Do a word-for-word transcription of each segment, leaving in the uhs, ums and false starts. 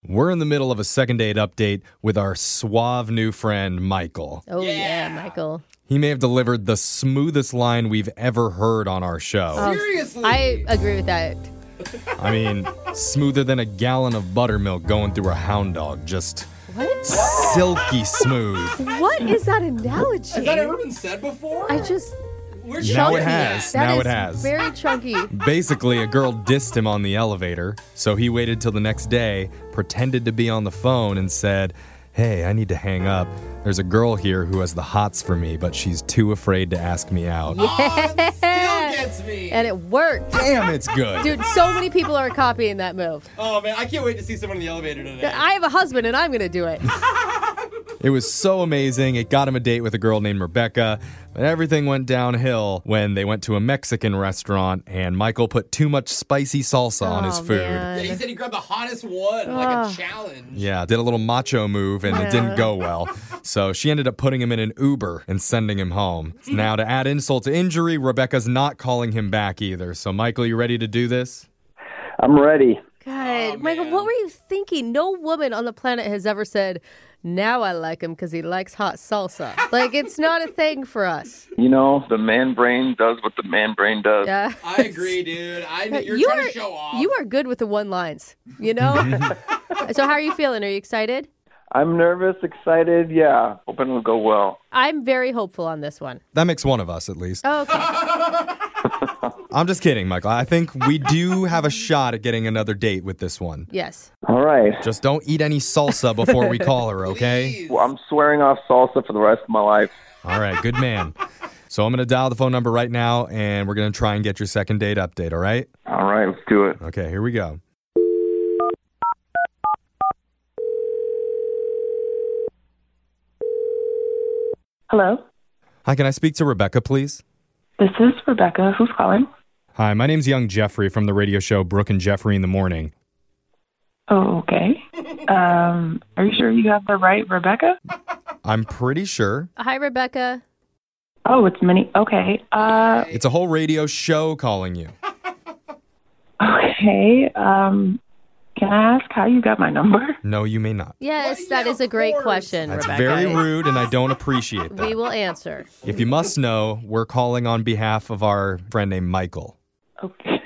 We're in the middle of a second date update with our suave new friend, Michael. Oh, yeah, Yeah. Michael. He may have delivered the smoothest line we've ever heard on our show. Oh, Seriously? I agree with that. I mean, smoother than a gallon of buttermilk going through a hound dog. Just What? silky smooth. What is that analogy? Has that ever been said before? I just... We're Now it chunky. has. That now is it has. very chunky. Basically, a girl dissed him on the elevator, so he waited till the next day, pretended to be on the phone, and said, "Hey, I need to hang up. There's a girl here who has the hots for me, but she's too afraid to ask me out." Oh, it still gets me. And it worked. Damn, it's good. Dude, so many people are copying that move. Oh, man, I can't wait to see someone in the elevator today. I have a husband and I'm going to do it. It was so amazing. It got him a date with a girl named Rebecca, but everything went downhill when they went to a Mexican restaurant and Michael put too much spicy salsa on his Oh, food. man. Yeah, he said he grabbed the hottest one, like Ugh. a challenge. Yeah, did a little macho move and it didn't go well. So she ended up putting him in an Uber and sending him home. Now, to add insult to injury, Rebecca's not calling him back either. So, Michael, you ready to do this? I'm ready. God, Oh, Michael, man. what were you thinking? No woman on the planet has ever said, "Now I like him because he likes hot salsa." Like, it's not a thing for us. You know, the man brain does what the man brain does. Yeah. I agree, dude. I You're you trying are, to show off. You are good with the one lines, you know? So how are you feeling? Are you excited? I'm nervous, excited. Yeah, hoping it'll go well. I'm very hopeful on this one. That makes one of us, at least. Oh, okay. I'm just kidding, Michael. I think we do have a shot at getting another date with this one. Yes. All right. Just don't eat any salsa before we call her, okay? Please. Well, I'm swearing off salsa for the rest of my life. All right, good man. So I'm going to dial the phone number right now, and we're going to try and get your second date update, all right? All right, let's do it. Okay, here we go. Hello, Hi, can I speak to Rebecca, please? this is Rebecca. Who's calling? Hi, my name's Young Jeffrey from the radio show Brooke and Jeffrey in the Morning. Oh, okay. Um, are you sure you have the right Rebecca? I'm pretty sure. Hi, Rebecca. Oh, it's Minnie. Okay. Uh, It's a whole radio show calling you. okay. Um, can I ask how you got my number? No, you may not. Yes, Well, that yeah, is a of great course. question, That's Rebecca. very rude, and I don't appreciate We that. will answer. If you must know, we're calling on behalf of our friend named Michael. Okay.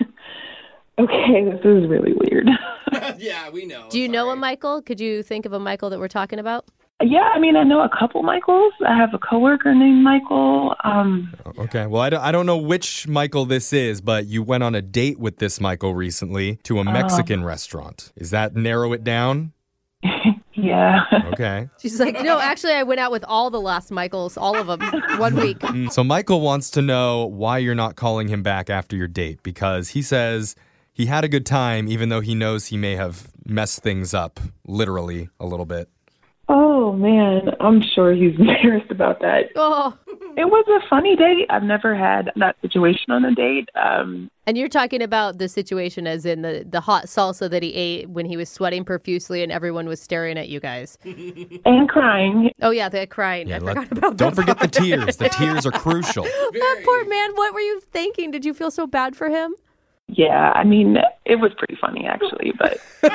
Okay, this is really weird. Yeah, we know. Do you know a Sorry. Michael? Could you think of a Michael that we're talking about? Yeah, I mean, I know a couple Michaels. I have a coworker named Michael. Um, Okay, well, I don't, I don't know which Michael this is, but you went on a date with this Michael recently to a Mexican restaurant. Is that narrow it down? yeah. Okay. She's like, no, actually, I went out with all the last Michaels, all of them, one week. So Michael wants to know why you're not calling him back after your date, because he says he had a good time, even though he knows he may have messed things up, literally, a little bit. Oh, man. I'm sure he's embarrassed about that. Oh, It was a funny date. I've never had that situation on a date. Um, and you're talking about the situation as in the, the hot salsa that he ate when he was sweating profusely and everyone was staring at you guys. and crying. Oh, yeah, the crying. Yeah, I let- forgot about don't that forget the part. tears. The tears are crucial. That Very. poor man. What were you thinking? Did you feel so bad for him? Yeah, I mean, it was pretty funny, actually. But,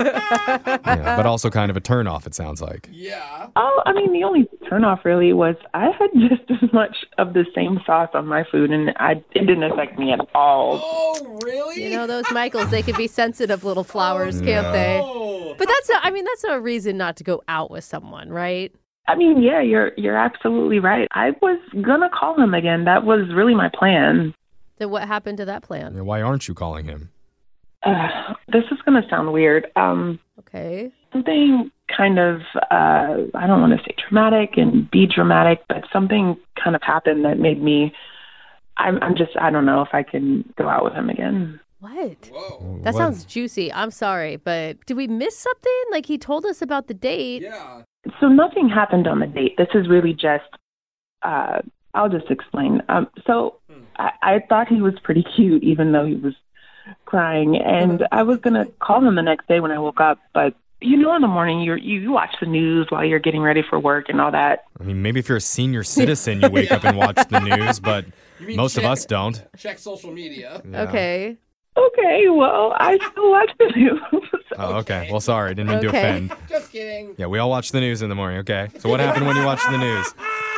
Yeah, but also kind of a turnoff, it sounds like. Yeah. oh, I mean, the only turnoff really was I had just as much of the same sauce on my food, and I, it didn't affect me at all. Oh, really? You know, those Michaels, they can be sensitive little flowers, can't they? Oh. But that's, a, I mean, that's no reason not to go out with someone, right? I mean, yeah, you're you're absolutely right. I was gonna call him again. That was really my plan. Then what happened to that plan? Yeah, why aren't you calling him? Uh, this is gonna sound weird. Um, Okay. something kind of uh, I don't want to say traumatic and be dramatic, but something kind of happened that made me. I'm, I'm just I don't know if I can go out with him again. What? Whoa. That What- sounds juicy. I'm sorry, but did we miss something? Like he told us about the date. Yeah. So nothing happened on the date. This is really just. Uh, I'll just explain. Um, so I, I thought he was pretty cute, even though he was crying, and I was gonna call him the next day when I woke up. But you know, in the morning, you're, you you watch the news while you're getting ready for work and all that. I mean, maybe if you're a senior citizen, you wake up and watch the news, but You mean most of check- us don't. Check social media. Yeah. Okay. Okay, well, I still watch the news. Oh, okay. Well, sorry. Didn't mean to Okay. offend. Just kidding. Yeah, we all watch the news in the morning, okay? So what happened when you watched the news?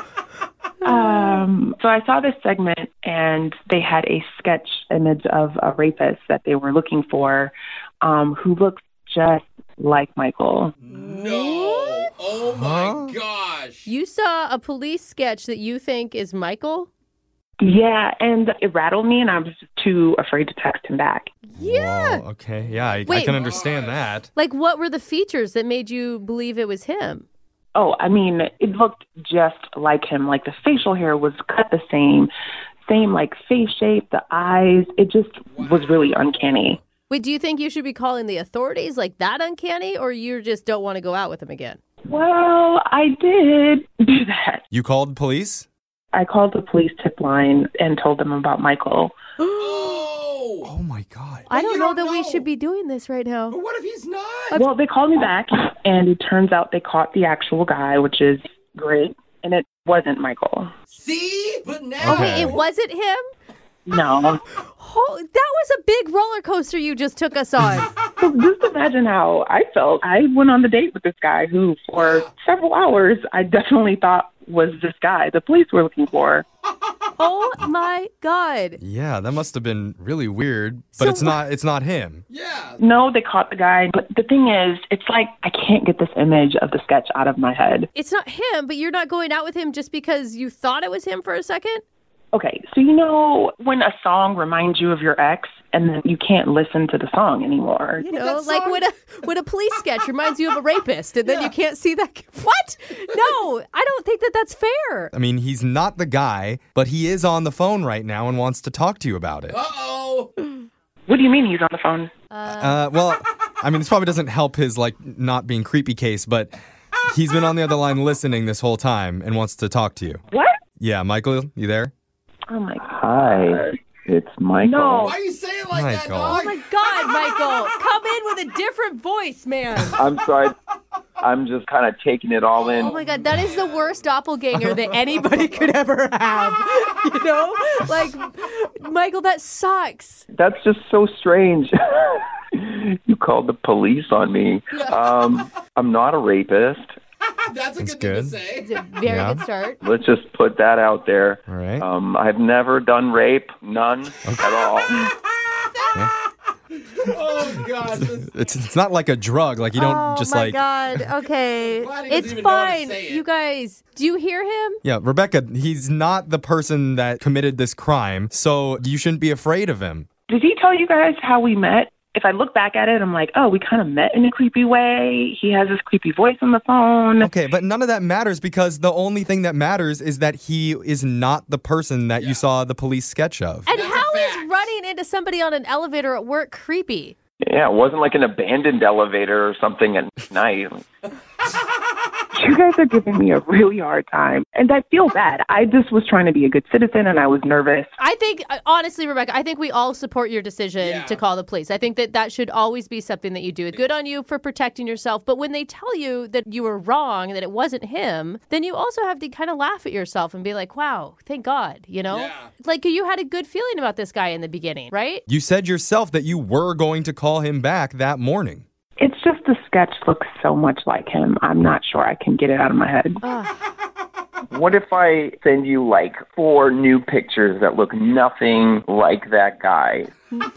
Um, so I saw this segment, and they had a sketch image of a rapist that they were looking for, um, who looks just like Michael. No. Oh my Huh? gosh. You saw a police sketch that you think is Michael? Yeah, and it rattled me, and I was just too afraid to text him back. Yeah. Whoa, okay. Yeah, I, I Wait. can understand that. Like, what were the features that made you believe it was him? Oh, I mean, it looked just like him. Like the facial hair was cut the same, same like face shape, the eyes. It just was really uncanny. Wait, do you think you should be calling the authorities like that uncanny, or you just don't want to go out with him again? Well, I did do that. You called police? I called the police tip line and told them about Michael. Oh. Oh, my God. I But don't you know don't that we know. should be doing this right now. But what if he's not? Well, they called me back, and it turns out they caught the actual guy, which is great, and it wasn't Michael. See? But now. Oh, wait, Okay. it wasn't him? No. Oh, that was a big roller coaster you just took us on. So just imagine how I felt. I went on the date with this guy who, for several hours, I definitely thought was this guy the police were looking for. Oh my God. Yeah, that must have been really weird, but So it's not it's not him. Yeah. No, they caught the guy. But the thing is, it's like I can't get this image of the sketch out of my head. It's not him, but you're not going out with him just because you thought it was him for a second? Okay, so you know when a song reminds you of your ex and then you can't listen to the song anymore? You But know, that like song- when a when a police sketch reminds you of a rapist and then Yeah. you can't see that. What? No, I don't think that that's fair. I mean, he's not the guy, but he is on the phone right now and wants to talk to you about it. Uh-oh. What do you mean he's on the phone? Uh, well, I mean, this probably doesn't help his, like, not being creepy case, but he's been on the other line listening this whole time and wants to talk to you. What? Yeah, Michael, you there? Oh my God. Hi, it's Michael. No. Why are you saying it like that, Michael. Oh dog? my God, Michael. Come in with a different voice, man. I'm sorry. I'm just kind of taking it all in. Oh my God, that is the worst doppelganger that anybody could ever have. You know? Like, Michael, that sucks. That's just so strange. You called the police on me. Um, I'm not a rapist. That's a That's good, good. thing to It's say. a very Yeah. good start. Let's just put that out there. All right. Um, I've never done rape, none at all. Oh, God. This, It's it's not like a drug. Like, you don't oh just my like... God. Okay. Glad he doesn't It's even know how to fine. say it. You guys, do you hear him? Yeah, Rebecca, he's not the person that committed this crime, so you shouldn't be afraid of him. Did he tell you guys how we met? If I look back at it, I'm like, oh, we kind of met in a creepy way. He has this creepy voice on the phone. Okay, but none of that matters because the only thing that matters is that he is not the person that Yeah. you saw the police sketch of. And That's a how is fact. running into somebody on an elevator at work creepy? Yeah, it wasn't like an abandoned elevator or something at night. You guys are giving me a really hard time. And I feel bad. I just was trying to be a good citizen and I was nervous. I think, uh, honestly, Rebecca, I think we all support your decision Yeah. to call the police. I think that that should always be something that you do. Good on you for protecting yourself. But when they tell you that you were wrong, that it wasn't him, then you also have to kind of laugh at yourself and be like, wow, thank God, you know? Yeah. Like you had a good feeling about this guy in the beginning, right? You said yourself that you were going to call him back that morning. It's just the sketch looks so much like him. I'm not sure I can get it out of my head. What if I send you like four new pictures that look nothing like that guy?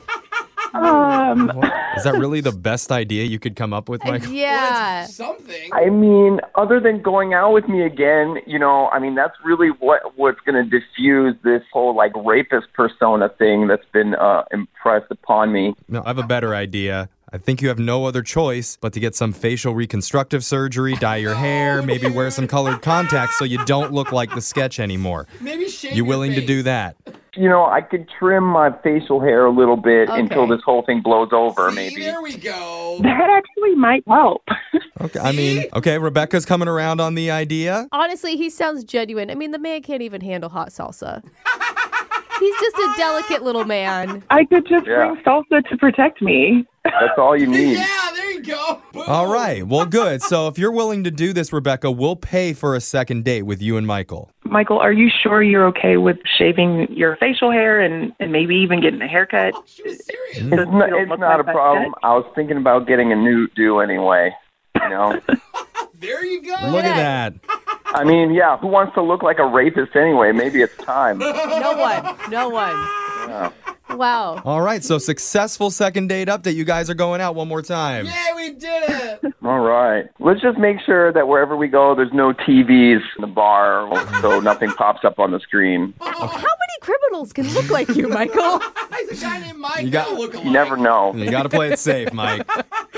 Um, Is that really the best idea you could come up with, Michael? Yeah. Well, it's something. I mean, other than going out with me again, you know, I mean, that's really what what's going to diffuse this whole like rapist persona thing that's been uh, impressed upon me. No, I have a better idea. I think you have no other choice but to get some facial reconstructive surgery, dye your hair, maybe wear some colored contacts so you don't look like the sketch anymore. Maybe shave You your willing to face. do that? You know, I could trim my facial hair a little bit Okay. until this whole thing blows over, See, maybe. there we go. that actually might help. Okay, I mean, okay, Rebecca's coming around on the idea. Honestly, he sounds genuine. I mean, the man can't even handle hot salsa. He's just a delicate little man. I could just Yeah. bring salsa to protect me. That's all you need. Yeah, there you go. Boom. All right, well, good. So if you're willing to do this, Rebecca, we'll pay for a second date with you and Michael. Michael, are you sure you're okay with shaving your facial hair and, and maybe even getting a haircut? Oh, she was serious. It's not, it's not a problem. I was thinking about getting a new do anyway. You know? There you go. Look at that. I mean, yeah, who wants to look like a rapist anyway? Maybe it's time. No one. No one. Yeah. Wow. All right, so successful second date update. You guys are going out one more time. Yeah, we did it. All right. Let's just make sure that wherever we go, there's no T Vs in the bar, so nothing pops up on the screen. How many criminals can look like you, Michael? He's a guy named Mike. You got- Look You never know. You got to play it safe, Mike.